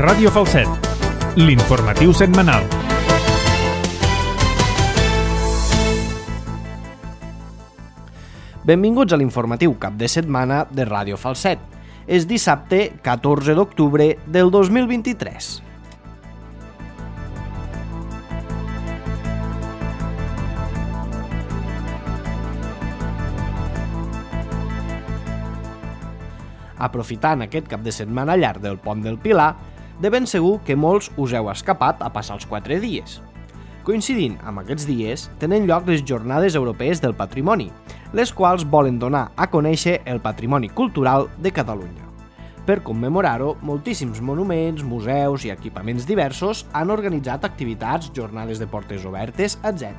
Ràdio Falset, l'informatiu setmanal. Benvinguts a l'informatiu cap de setmana de Ràdio Falset. És dissabte 14 d'octubre del 2023. Aprofitant aquest cap de setmana llarg del Pont del Pilar, de ben segur que molts us heu escapat a passar els 4 dies. Coincidint amb aquests dies, tenen lloc les Jornades Europees del Patrimoni, les quals volen donar a conèixer el patrimoni cultural de Catalunya. Per commemorar-ho, moltíssims monuments, museus i equipaments diversos han organitzat activitats, jornades de portes obertes, etc.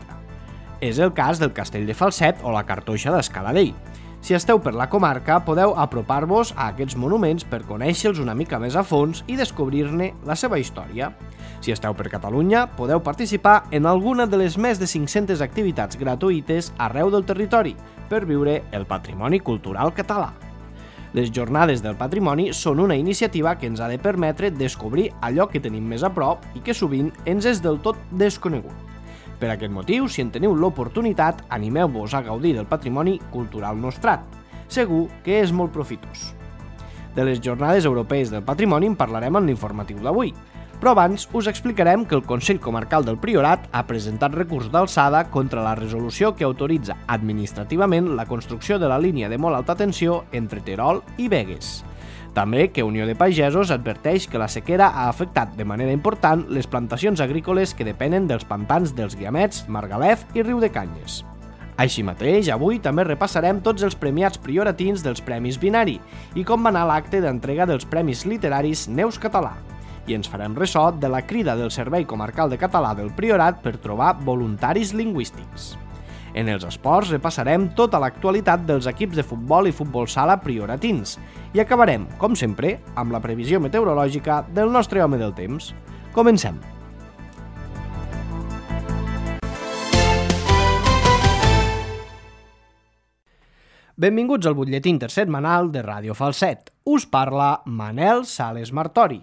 És el cas del Castell de Falset o la Cartoixa d'Escaladell. Si esteu per la comarca, podeu apropar-vos a aquests monuments per conèixer-los una mica més a fons i descobrir-ne la seva història. Si esteu per Catalunya, podeu participar en alguna de les més de 500 activitats gratuïtes arreu del territori per viure el patrimoni cultural català. Les Jornades del Patrimoni són una iniciativa que ens ha de permetre descobrir allò que tenim més a prop i que sovint ens és del tot desconegut. Per aquest motiu, si en teniu l'oportunitat, animeu-vos a gaudir del patrimoni cultural nostrat. Segur que és molt profitós. De les Jornades Europees del Patrimoni en parlarem en l'informatiu d'avui, però abans us explicarem que el Consell Comarcal del Priorat ha presentat recurs d'alçada contra la resolució que autoritza administrativament la construcció de la línia de molt alta tensió entre Terol i Begues. També que Unió de Pagesos adverteix que la sequera ha afectat de manera important les plantacions agrícoles que depenen dels pantans dels Guiamets, Margalef i Riudecanyes. Així mateix, avui també repassarem tots els premiats prioratins dels Premis Binari i com va anar l'acte d'entrega dels Premis Literaris Neus Català. I ens farem ressò de la crida del Servei Comarcal de Català del Priorat per trobar voluntaris lingüístics. En els esports repassarem tota l'actualitat dels equips de futbol i futbol sala prioratins i acabarem, com sempre, amb la previsió meteorològica del nostre home del temps. Comencem! Benvinguts al butlletí intersetmanal de Ràdio Falset. Us parla Manel Sales Martori.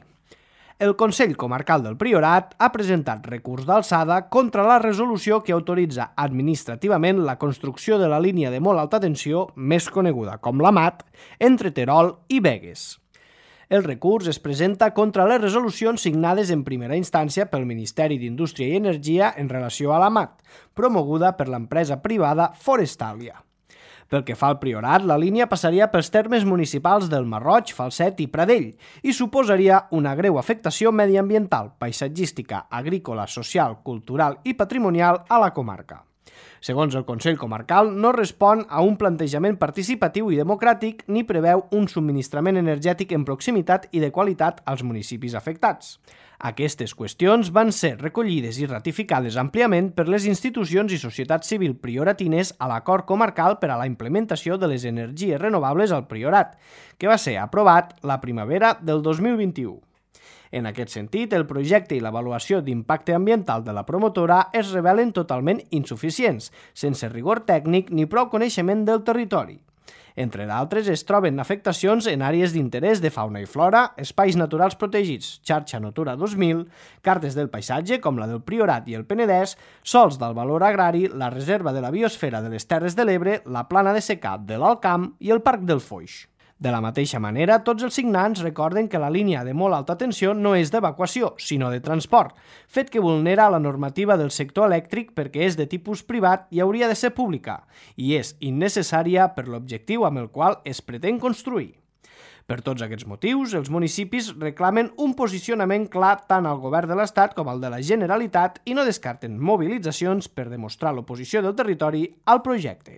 El Consell Comarcal del Priorat ha presentat recurs d'alçada contra la resolució que autoritza administrativament la construcció de la línia de molt alta tensió, més coneguda com la MAT, entre Terol i Begues. El recurs es presenta contra les resolucions signades en primera instància pel Ministeri d'Indústria i Energia en relació a la MAT, promoguda per l'empresa privada Forestalia. Pel que fa al Priorat, la línia passaria pels termes municipals del Marroig, Falset i Pradell i suposaria una greu afectació mediambiental, paisatgística, agrícola, social, cultural i patrimonial a la comarca. Segons el Consell Comarcal, no respon a un plantejament participatiu i democràtic ni preveu un subministrament energètic en proximitat i de qualitat als municipis afectats. Aquestes qüestions van ser recollides i ratificades àmpliament per les institucions i societats civil prioratines a l'Acord Comarcal per a la implementació de les energies renovables al Priorat, que va ser aprovat la primavera del 2021. En aquest sentit, el projecte i l'avaluació d'impacte ambiental de la promotora es revelen totalment insuficients, sense rigor tècnic ni prou coneixement del territori. Entre d'altres, es troben afectacions en àrees d'interès de fauna i flora, espais naturals protegits, xarxa Natura 2000, cartes del paisatge com la del Priorat i el Penedès, sols del valor agrari, la reserva de la biosfera de les Terres de l'Ebre, la plana de secà de l'Alt Camp i el Parc del Foix. De la mateixa manera, tots els signants recorden que la línia de molt alta tensió no és d'evacuació, sinó de transport, fet que vulnera la normativa del sector elèctric perquè és de tipus privat i hauria de ser pública, i és innecessària per l'objectiu amb el qual es pretén construir. Per tots aquests motius, els municipis reclamen un posicionament clar tant al govern de l'Estat com al de la Generalitat i no descarten mobilitzacions per demostrar l'oposició del territori al projecte.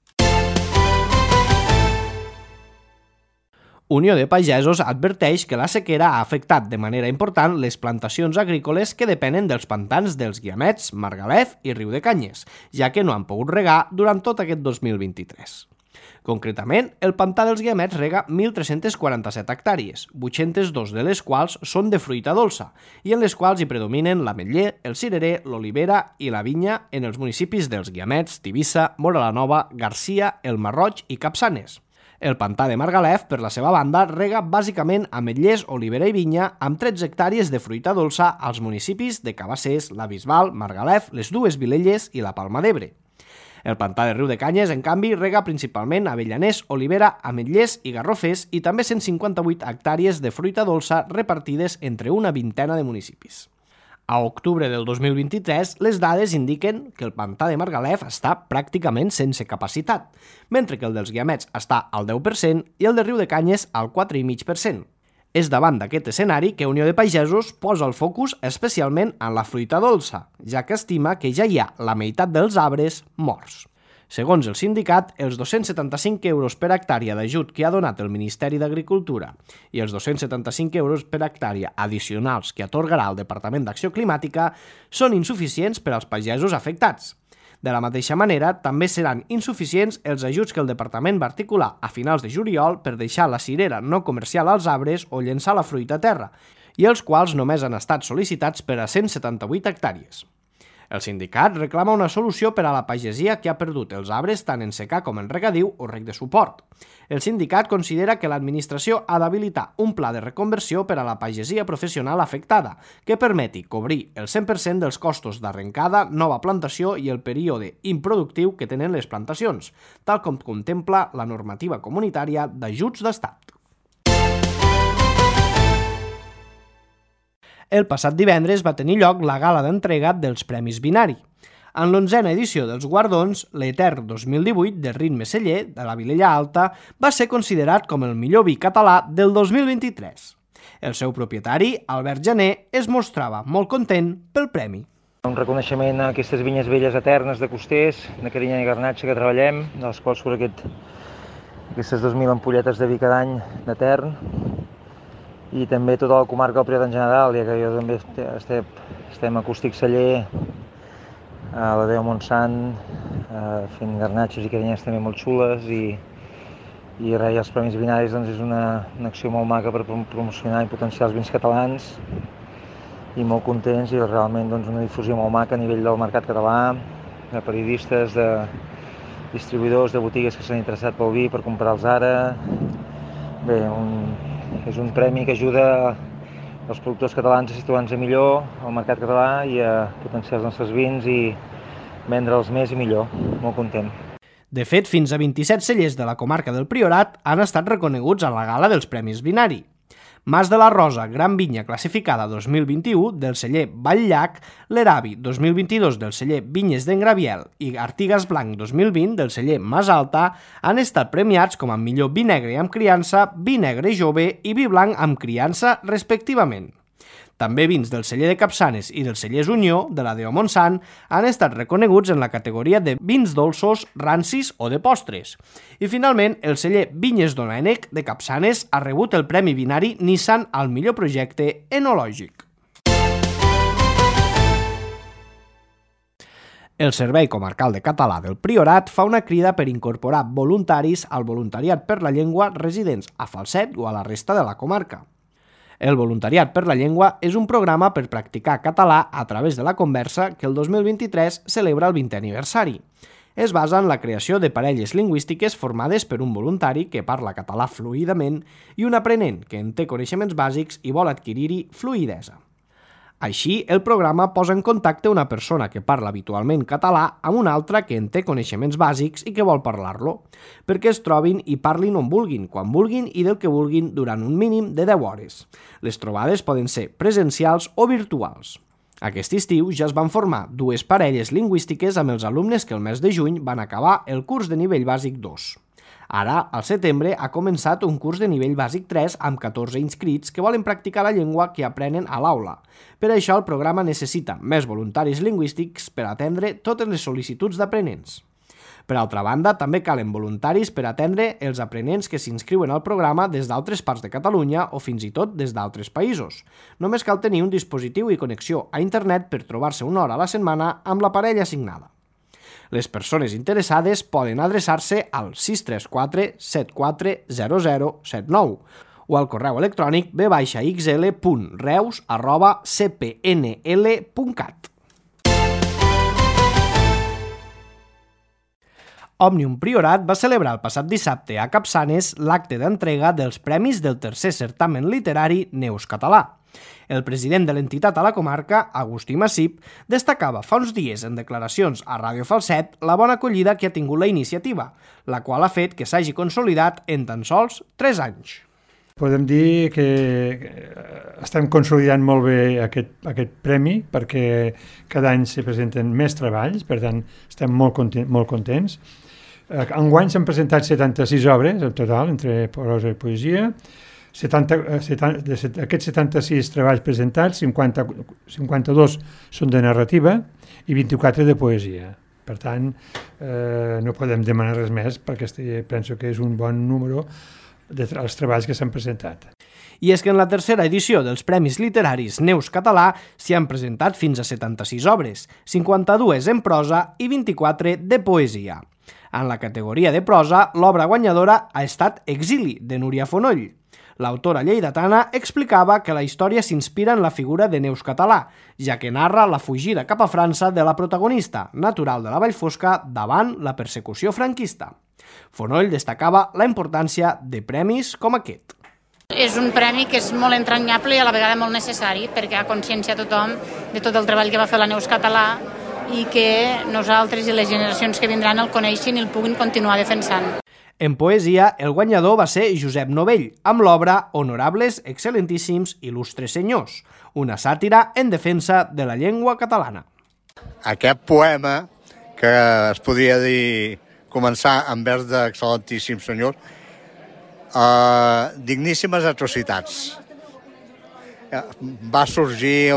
Unió de Pagesos adverteix que la sequera ha afectat de manera important les plantacions agrícoles que depenen dels pantans dels Guiamets, Margalef i Riudecanyes, ja que no han pogut regar durant tot aquest 2023. Concretament, el pantà dels Guiamets rega 1.347 hectàrees, 802 de les quals són de fruita dolça, i en les quals hi predominen l'ametller, el cirerer, l'olivera i la vinya en els municipis dels Guiamets, Tivissa, Móra la Nova, Garcia, el Marroig i Capçanes. El pantà de Margalef, per la seva banda, rega bàsicament ametllers, olivera i vinya amb 13 hectàrees de fruita dolça als municipis de Cabassers, la Bisbal, Margalef, les Dues Vilelles i la Palma d'Ebre. El pantà de Riudecanyes, en canvi, rega principalment avellaners, olivera, ametllers i garrofers i també 158 hectàrees de fruita dolça repartides entre una vintena de municipis. A octubre del 2023, les dades indiquen que el pantà de Margalef està pràcticament sense capacitat, mentre que el dels Guiamets està al 10% i el de Riudecanyes al 4,5%. És davant d'aquest escenari que Unió de Pagesos posa el focus especialment en la fruita dolça, ja que estima que ja hi ha la meitat dels arbres morts. Segons el sindicat, els 275 euros per hectàrea d'ajut que ha donat el Ministeri d'Agricultura i els 275 euros per hectàrea addicionals que atorgarà el Departament d'Acció Climàtica són insuficients per als pagesos afectats. De la mateixa manera, també seran insuficients els ajuts que el departament va articular a finals de juliol per deixar la cirera no comercial als arbres o llençar la fruita a terra, i els quals només han estat sol·licitats per a 178 hectàrees. El sindicat reclama una solució per a la pagesia que ha perdut els arbres tant en secà com en regadiu o reg de suport. El sindicat considera que l'administració ha d'habilitar un pla de reconversió per a la pagesia professional afectada, que permeti cobrir el 100% dels costos d'arrencada, nova plantació i el període improductiu que tenen les plantacions, tal com contempla la normativa comunitària d'ajuts d'estat. El passat divendres va tenir lloc la gala d'entrega dels Premis Binari. En l'11a edició dels guardons, l'Etern 2018 de Ritme Celler, de la Vilella Alta, va ser considerat com el millor vi català del 2023. El seu propietari, Albert Jané, es mostrava molt content pel premi. Un reconeixement a aquestes vinyes velles eternes de costers, de Carinyena i Garnatxa que treballem, de les quals surt aquestes 2.000 ampolletes de vi cada any d'Etern, i també tota la comarca del Priorat en general, ja que jo també estem a Acústic Celler, a la Déu Montsant, fent garnatxos i carinyes també molt xules, i els Premis Binaris doncs, és una acció molt maca per promocionar i potenciar els vins catalans, i molt contents, i realment doncs, una difusió molt maca a nivell del mercat català, de periodistes, de distribuïdors, de botigues que s'han interessat pel vi per comprar-los ara. Bé, és un premi que ajuda els productors catalans a situar-nos millor al mercat català i a potenciar els nostres vins i vendre'ls més i millor. Molt content. De fet, fins a 27 cellers de la comarca del Priorat han estat reconeguts a la gala dels Premis Binari. Mas de la Rosa, Gran Vinya classificada 2021 del celler Vall-llac, l'Eravi 2022 del celler Vinyes d'Engraviel i Artigas Blanc 2020 del celler Mas Alta han estat premiats com a millor vi negre amb criança, vi negre jove i vi blanc amb criança, respectivament. També vins del celler de Capçanes i del celler Unió, de la Déu Montsant, han estat reconeguts en la categoria de vins dolços, rancis o de postres. I finalment, el celler Vinyes Domènec de Capçanes ha rebut el Premi Binari Nissan al millor projecte enològic. El Servei Comarcal de Català del Priorat fa una crida per incorporar voluntaris al voluntariat per la llengua residents a Falset o a la resta de la comarca. El Voluntariat per la Llengua és un programa per practicar català a través de la conversa que el 2023 celebra el 20è aniversari. Es basa en la creació de parelles lingüístiques formades per un voluntari que parla català fluidament i un aprenent que en té coneixements bàsics i vol adquirir-hi fluïdesa. Així, el programa posa en contacte una persona que parla habitualment català amb una altra que en té coneixements bàsics i que vol parlar-lo, perquè es trobin i parlin on vulguin, quan vulguin i del que vulguin durant un mínim de 10 hores. Les trobades poden ser presencials o virtuals. Aquest estiu ja es van formar 2 parelles lingüístiques amb els alumnes que el mes de juny van acabar el curs de nivell bàsic 2. Ara, al setembre, ha començat un curs de nivell bàsic 3 amb 14 inscrits que volen practicar la llengua que aprenen a l'aula. Per això, el programa necessita més voluntaris lingüístics per atendre totes les sol·licituds d'aprenents. Per altra banda, també calen voluntaris per atendre els aprenents que s'inscriuen al programa des d'altres parts de Catalunya o fins i tot des d'altres països. Només cal tenir un dispositiu i connexió a internet per trobar-se una hora a la setmana amb la parella assignada. Les persones interessades poden adreçar-se al 634 740079 o al correu electrònic b-xl.reus@cpnl.cat. Òmnium Priorat va celebrar el passat dissabte a Capçanes l'acte d'entrega dels premis del tercer certamen literari Neus Català. El president de l'entitat a la comarca, Agustí Massip, destacava fa uns dies en declaracions a Ràdio Falset la bona acollida que ha tingut la iniciativa, la qual ha fet que s'hagi consolidat en tan sols 3 anys. Podem dir que estem consolidant molt bé aquest premi perquè cada any s'hi presenten més treballs, per tant estem molt contents. Enguany s'han presentat 76 obres en total, entre prosa i poesia. D'aquests 76 treballs presentats, 52 són de narrativa i 24 de poesia. Per tant, no podem demanar res més perquè penso que és un bon número dels treballs que s'han presentat. I és que en la tercera edició dels Premis Literaris Neus Català s'hi han presentat fins a 76 obres, 52 en prosa i 24 de poesia. En la categoria de prosa, l'obra guanyadora ha estat Exili, de Núria Fonoll. L'autora lleidatana explicava que la història s'inspira en la figura de Neus Català, ja que narra la fugida cap a França de la protagonista, natural de la Vallfosca, davant la persecució franquista. Fonoll destacava la importància de premis com aquest. És un premi que és molt entranyable i a la vegada molt necessari perquè ha consciència a tothom de tot el treball que va fer la Neus Català i que nosaltres i les generacions que vindran el coneixin i el puguin continuar defensant. En poesia, el guanyador va ser Josep Novell, amb l'obra Honorables, excel·lentíssims, il·lustres senyors, una sàtira en defensa de la llengua catalana. Aquest poema, que es podria dir començar en vers d'excel·lentíssims senyors, digníssimes atrocitats. Va sorgir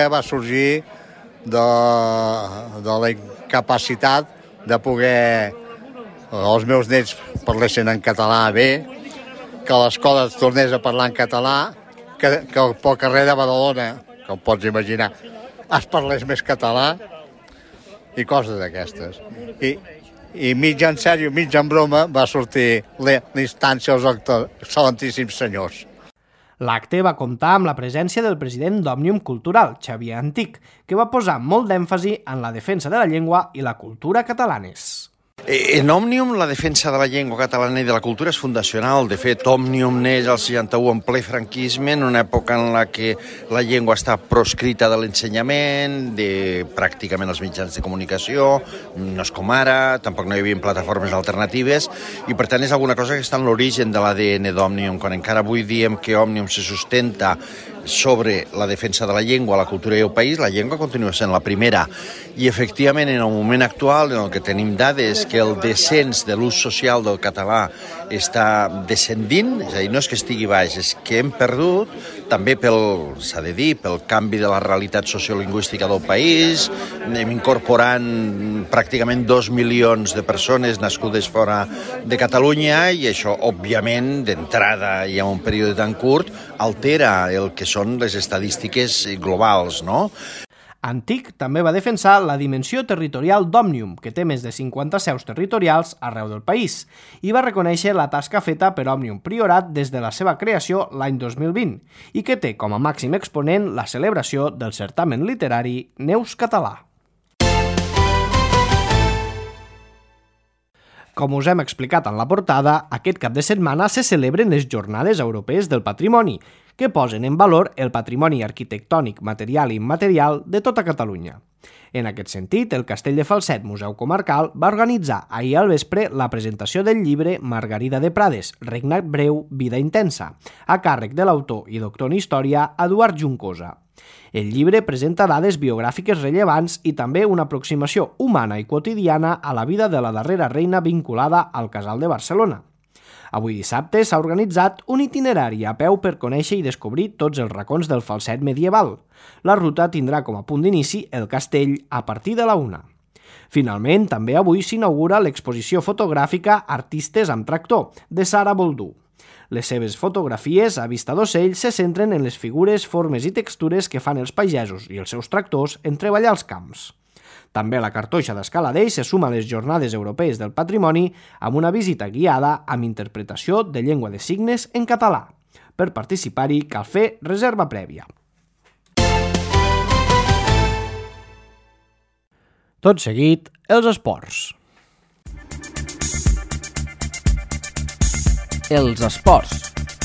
de la incapacitat de poder els meus nets parlessin en català bé, que l'escola es tornés a parlar en català, que pel carrer de Badalona, que ho pots imaginar, es parlés més català i coses d'aquestes. I mig en sèrio, mig en broma, va sortir l'instància als excel·lentíssims senyors. L'acte va comptar amb la presència del president d'Òmnium Cultural, Xavier Antic, que va posar molt d'èmfasi en la defensa de la llengua i la cultura catalanes. En Òmnium, la defensa de la llengua catalana i de la cultura és fundacional. De fet, Òmnium neix al 61 en ple franquisme, en una època en la que la llengua està proscrita de l'ensenyament, de pràcticament els mitjans de comunicació, no és com ara, tampoc no hi havia plataformes alternatives, i per tant és alguna cosa que està en l'origen de l'ADN d'Òmnium. Quan encara avui diem que Òmnium se sustenta sobre la defensa de la llengua, la cultura i el país, la llengua continua sent la primera. I efectivament, en el moment actual, en el que tenim dades que el descens de l'ús social del català està descendint, és a dir, no és que estigui baix, és que hem perdut, també s'ha de dir, pel canvi de la realitat sociolingüística del país, anem incorporant pràcticament 2 milions de persones nascudes fora de Catalunya i això, òbviament, d'entrada i en un període tan curt, altera el que són les estadístiques globals, no? Antic també va defensar la dimensió territorial d'Òmnium, que té més de 50 seus territorials arreu del país, i va reconèixer la tasca feta per Òmnium Priorat des de la seva creació l'any 2020, i que té com a màxim exponent la celebració del certamen literari Neus Català. Com us hem explicat en la portada, aquest cap de setmana se celebren les Jornades Europees del Patrimoni, que posen en valor el patrimoni arquitectònic, material i immaterial de tota Catalunya. En aquest sentit, el Castell de Falset Museu Comarcal va organitzar ahir al vespre la presentació del llibre Margarida de Prades, Regnat breu, vida intensa, a càrrec de l'autor i doctor en història Eduard Juncosa. El llibre presenta dades biogràfiques rellevants i també una aproximació humana i quotidiana a la vida de la darrera reina vinculada al Casal de Barcelona. Avui dissabte s'ha organitzat un itinerari a peu per conèixer i descobrir tots els racons del Falset medieval. La ruta tindrà com a punt d'inici el castell a partir de la 1. Finalment, també avui s'inaugura l'exposició fotogràfica Artistes amb tractor, de Sara Boldú. Les seves fotografies a vista d'ocell se centren en les figures, formes i textures que fan els pagesos i els seus tractors en treballar els camps. També la Cartoixa d'Escaladell se suma a les Jornades Europees del Patrimoni amb una visita guiada amb interpretació de llengua de signes en català. Per participar-hi cal fer reserva prèvia. Tot seguit, els esports. Els esports.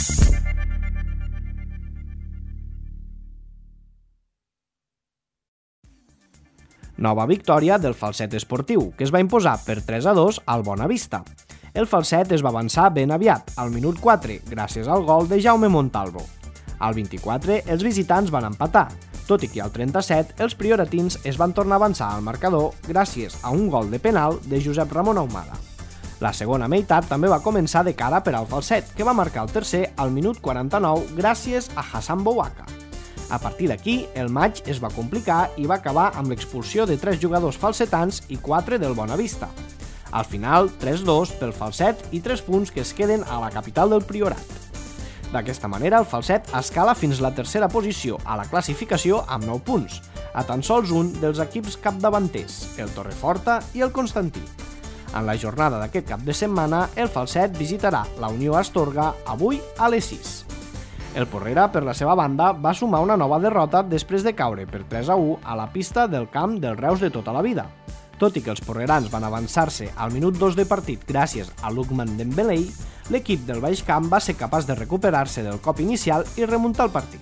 Nova victòria del Falset esportiu, que es va imposar per 3-2 al Bonavista. El Falset es va avançar ben aviat, al minut 4, gràcies al gol de Jaume Montalvo. Al 24, els visitants van empatar, tot i que al 37 els prioratins es van tornar a avançar al marcador gràcies a un gol de penal de Josep Ramon Ahumada. La segona meitat també va començar de cara per al Falset, que va marcar el tercer al minut 49 gràcies a Hassan Bouaka. A partir d'aquí, el maig es va complicar i va acabar amb l'expulsió de 3 jugadors falsetans i 4 del Bonavista. Al final, 3-2 pel Falset i 3 punts que es queden a la capital del Priorat. D'aquesta manera, el Falset escala fins la tercera posició a la classificació amb 9 punts, a tan sols un dels equips capdavanters, el Torreforta i el Constantí. En la jornada d'aquest cap de setmana, el Falset visitarà la Unió Astorga avui a les 6. El Porrera, per la seva banda, va sumar una nova derrota després de caure per 3-1 a la pista del camp del Reus de tota la vida. Tot i que els porrerans van avançar-se al minut 2 de partit gràcies a Lukman Dembélé, l'equip del Baix Camp va ser capaç de recuperar-se del cop inicial i remuntar el partit.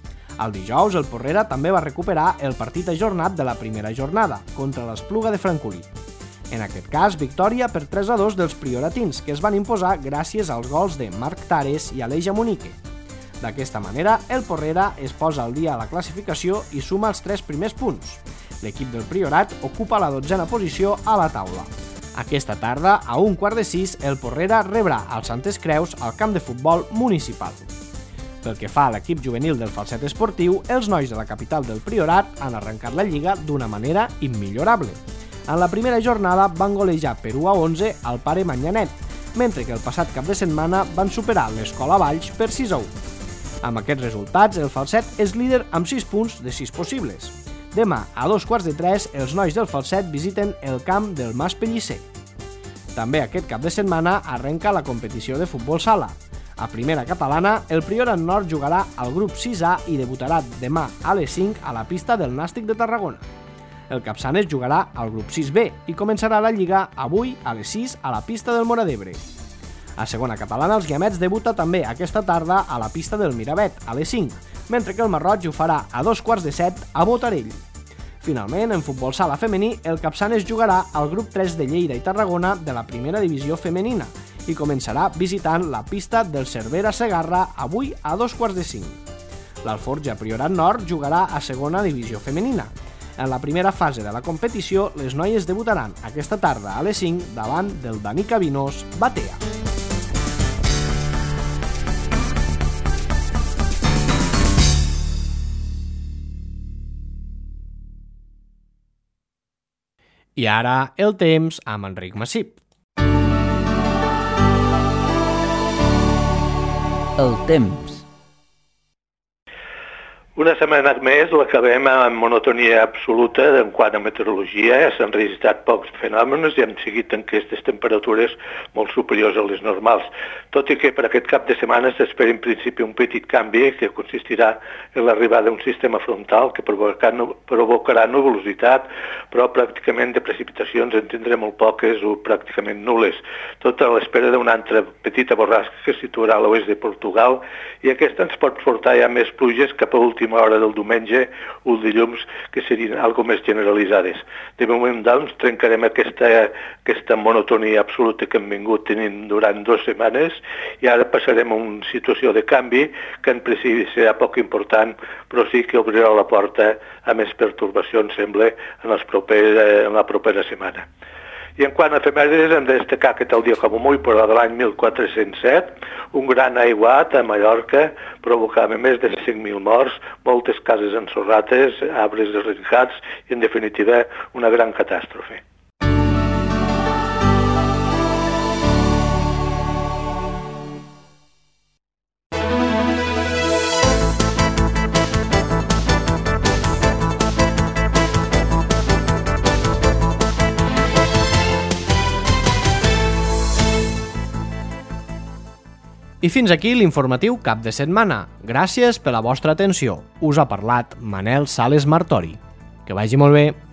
El dijous, el Porrera també va recuperar el partit ajornat de la primera jornada, contra l'Espluga de Francolí. En aquest cas, victòria per 3-2 dels prioratins, que es van imposar gràcies als gols de Marc Tares i Aleix Amunique. D'aquesta manera, el Porrera es posa al dia a la classificació i suma els 3 primers punts. L'equip del Priorat ocupa la 12a posició a la taula. Aquesta tarda, a 5:15, el Porrera rebrà el Santes Creus al camp de futbol municipal. Pel que fa a l'equip juvenil del Falset esportiu, els nois de la capital del Priorat han arrencat la lliga d'una manera immillorable. En la primera jornada van golejar per 1-11 al Pare Manyanet, mentre que el passat cap de setmana van superar l'Escola Valls per 6-1. Amb aquests resultats, el Falset és líder amb 6 punts de 6 possibles. Demà, a 2:15, els nois del Falset visiten el camp del Mas Pellicer. També aquest cap de setmana arrenca la competició de futbol sala. A primera catalana, el Priorat Nord jugarà al grup 6A i debutarà demà a les 5 a la pista del Nàstic de Tarragona. El Capçanes jugarà al grup 6B i començarà la Lliga avui a les 6 a la pista del Móra d'Ebre. A segona catalana, els Guiamets debuta també aquesta tarda a la pista del Miravet, a les 5, mentre que el Marroig ho farà a 2:15 a Botarell. Finalment, en futbol sala femení, el Capçanes jugarà al grup 3 de Lleida i Tarragona de la primera divisió femenina i començarà visitant la pista del Cervera Segarra avui a 2:15. L'Alforja Priorat Nord jugarà a segona divisió femenina. En la primera fase de la competició, les noies debutaran aquesta tarda a les 5 davant del Dani Cabinós Batea. I ara, el temps amb Enric Massip. El temps. Una setmana més l'acabem amb monotonia absoluta en quant a meteorologia. S'han registrat pocs fenòmens i han seguit en aquestes temperatures molt superiors a les normals. Tot i que per aquest cap de setmana s'espera en principi un petit canvi que consistirà en l'arribada d'un sistema frontal que provocarà nuvolositat, però pràcticament de precipitacions en tindrem molt poques o pràcticament nul·les. Tot a l'espera d'una altra petita borrasca que es situarà a l'oest de Portugal i aquesta ens pot portar ja més pluges cap a última hora del diumenge o el dilluns, que serien algo més generalitzades. De moment, doncs, trencarem aquesta monotonia absoluta que hem vingut tenint durant 2 setmanes i ara passarem a una situació de canvi que en principi serà poc important, però sí que obrirà la porta a més pertorbacions, sembla, en la propera setmana. I en quant a efemèrides, hem de destacar que tal dia com avui, però de l'any 1407, un gran aiguat a Mallorca provocava més de 5.000 morts, moltes cases ensorrates, arbres arrencats i, en definitiva, una gran catàstrofe. I fins aquí l'informatiu cap de setmana. Gràcies per la vostra atenció. Us ha parlat Manel Sales Martori. Que vagi molt bé.